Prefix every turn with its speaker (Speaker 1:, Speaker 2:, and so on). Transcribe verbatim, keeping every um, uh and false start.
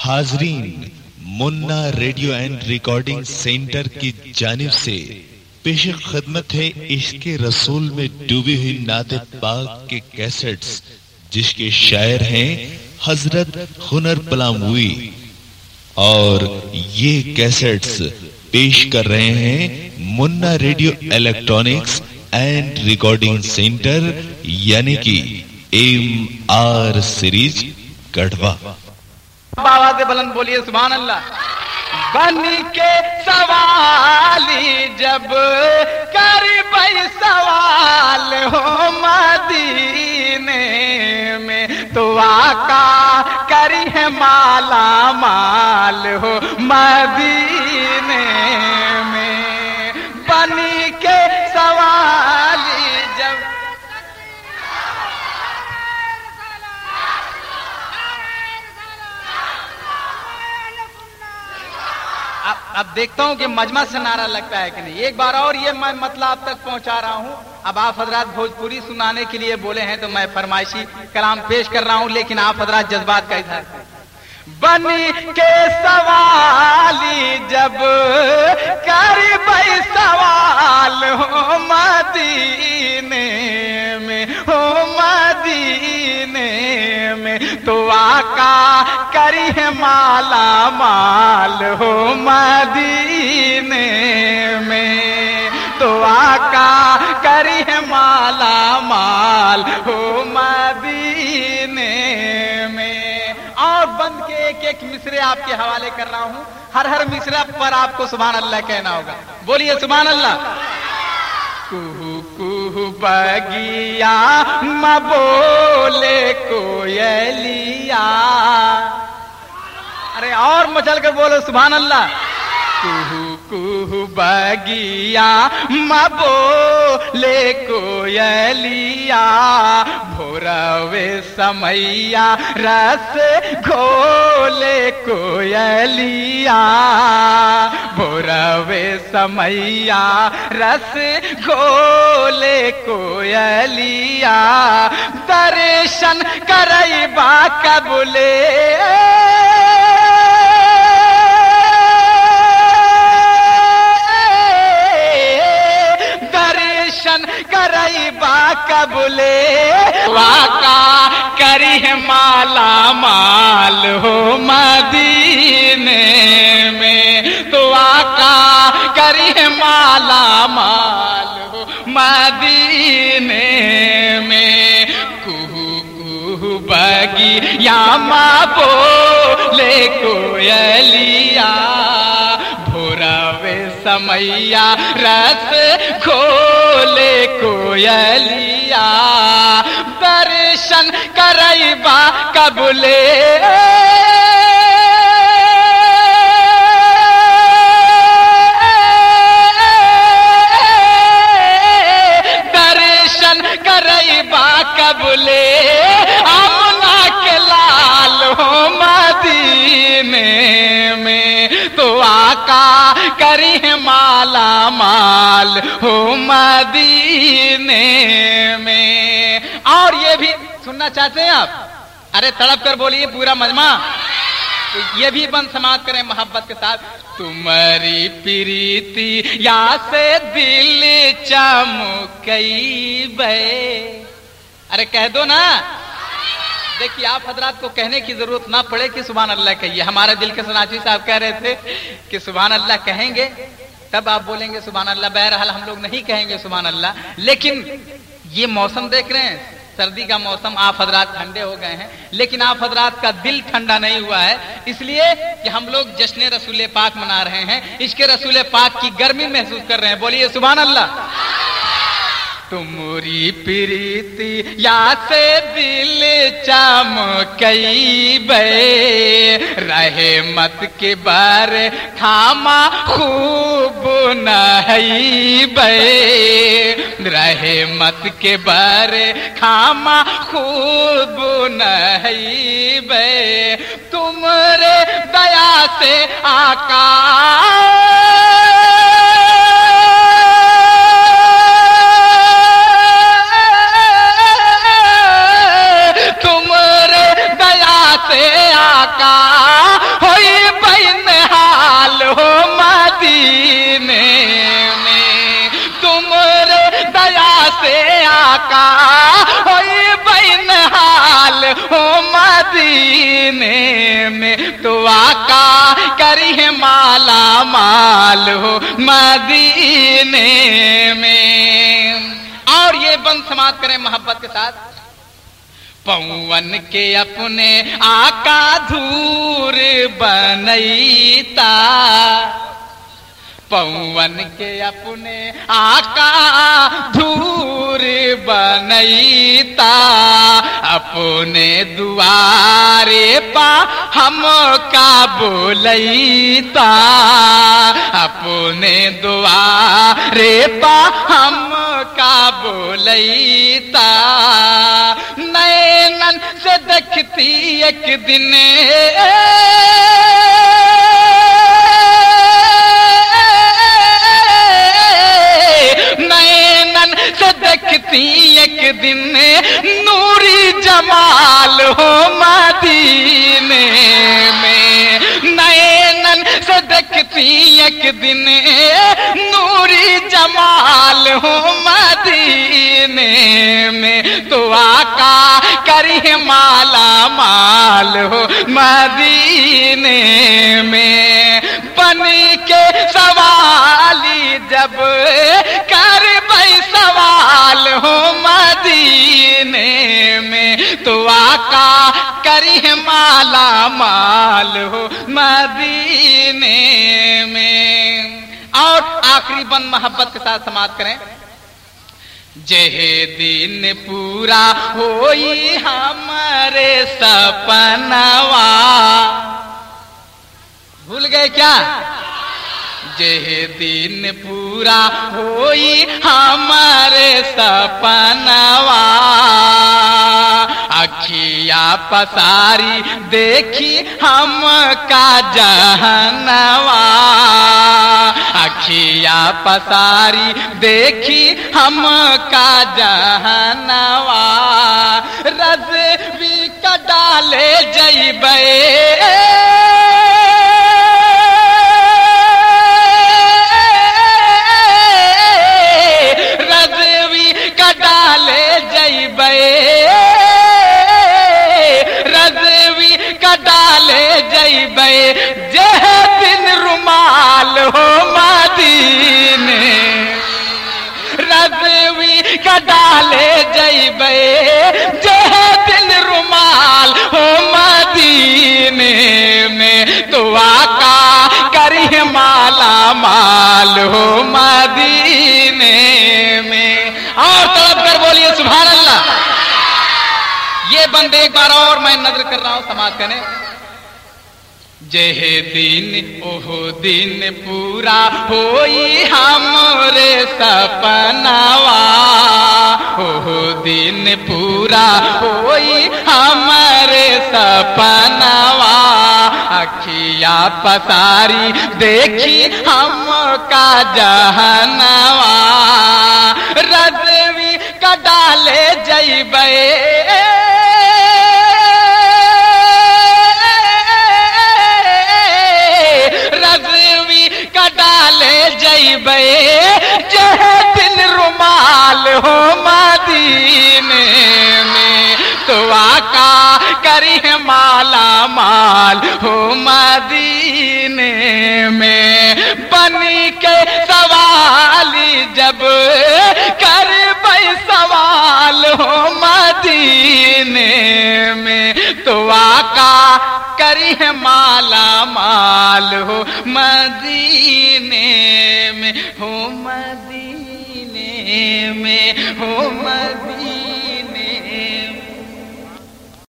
Speaker 1: हाजरीन, Munna radio and recording centre की जानिब से पेश खिदमत है इश्क रसूल में डूबी हुई नाते पाक के कैसेट्स, जिसके शायर हैं हजरत हुनर पलामवी, और ये कैसेट्स पेश कर रहे हैं Munna radio electronics and recording centre, यानी कि एम आर सीरीज गढ़वा।
Speaker 2: आवाज़ से बुलंद बोलिए सुभान अल्लाह। बन के सवाली जब कर भाई सवाल हो मदीने में, तो आका करी है माला माल हो मदीने में। बन के सवाली जब अब, अब देखता हूं कि मजमा से नारा लगता है कि नहीं। एक बार और ये मैं मतलब आप तक पहुंचा रहा हूं। अब आप हजरात भोजपुरी सुनाने के लिए बोले हैं तो मैं फरमाइशी कलाम पेश कर रहा हूं, लेकिन आप हजरात जज्बात का इजहार करें। बन के सवाली जब कर भाई सवाल हो मदीने में, हो मदीने में, तो आका करी है माला माल हो मदीने में, तो आका करी है माला माल हो मदीने में। और बंद के एक एक मिसरे आपके हवाले कर रहा हूं। हर हर मिसरा पर आपको सुभान अल्लाह कहना होगा। बोलिए सुभान अल्लाह। कुहू कुहू बगिया म बोले कोयलिया, अरे और मचल कर बोलो सुभान अल्लाह। कुहू कुहू बगिया म बोले कोयलिया, भोरवे समैया रस घोले कोयलिया, भोरवे समैया रस घोले कोयलिया, दर्शन करैबा कबूले करैबा कबूले, वाका करी है माला माल हो मदीने में, तो आका करी है माला माल हो मदीने में। कुहू कुहू बगिया मा बोले कोयलिया, भोरवे समैया रस खोले कोयलिया, दर्शन करैबा कबूले, दर्शन करैबा कबूले, आमना के लाल हो मदीने में, तो आका करी है माला माल हो मदीने में। और ये भी सुनना चाहते हैं आप? अरे तड़प कर बोलिए पूरा मजमा। तो ये भी बंद समाप्त करें मोहब्बत के साथ। तुम्हारी प्रीति या से दिल चमकई बे, अरे कह दो ना। देखिए आप हजरात को कहने की जरूरत ना पड़े कि सुभान अल्लाह कहिए। हमारे दिल के सनाची साहब कह रहे थे कि सुभान अल्लाह कहेंगे तब आप बोलेंगे सुभान अल्लाह। बहरहाल हम लोग नहीं कहेंगे सुभान अल्लाह, लेकिन ये मौसम देख रहे हैं, सर्दी का मौसम, आप हजरात ठंडे हो गए हैं, लेकिन आप हजरात का दिल ठंडा नहीं हुआ है, इसलिए कि हम लोग जश्न रसूल पाक मना रहे हैं, इश्क़ रसूल पाक की गर्मी महसूस कर रहे हैं। बोलिए सुभान अल्लाह। तुमरी प्रीति या से दिल चमकई बे, रहे मत के बार खामा खूब नहई बे, रहे मत के बार खामा खूब नहई बे, तुमरे दया से आका में तो आका करी है माला माल हो मदीने में। और ये बंद समाप्त करें मोहब्बत के साथ। पवन के अपने आका धूर बनैता, पवन के अपने आका धूर बनैता, अपने दुआरे पा हमका बोलैता, अपने दुआरे पा हमका बोलैता। नैनन से देखती एक दिन नैनन से देखती एक दिन नूरी जमाल हो मदीने में, नैनन से देखती एक दिन नूरी जमाल हो मदीने में तो आका करी है माला माल हो मदीने में। बनी के सवाली जब कर भाई सवाल हो मदीने में तो आका करी है माला माल हो मदीने में। और आखिरी बंद मोहब्बत के साथ समाप्त करें। जेहे दिन पूरा होई हमारे सपनवा, भूल गए क्या? जेहे दिन पूरा होई हमारे सपनवा, अखिया पसारी देखी हम का जहनवा, अखिया पसारी देखी हम का जहनवा, रज़वी का डाले जइबे डाले जइबे, रज़वी का डाले जइबे, जेह दिन रुमाल हो मदीने, रज़वी का डाले जइबे, जेह दिन रुमाल हो मदीने में तो आका करी माला माल हो मदीने में। और तलब कर बोलिए सुभान अल्लाह। ये बंदे एक बार और मैं नजर कर रहा हूं, समाज करें। जेहे दिन ओह दिन पूरा होई हमरे सपनवा, ओह दिन पूरा होई हमरे सपनवा, अखिया पसारी देखी हम का जहनवा, रज़वी का डाले जइबे, रज़वी का डाले जइबे, जह दिन रुमाल हो मदीने में तो आका करी है माला माल हो मदीने में। बनी के सवाली जब कर भाई सवाल हो मदीने में तो आका करी है माला माल हो मदीने में, हो मदीने में, हो मदीने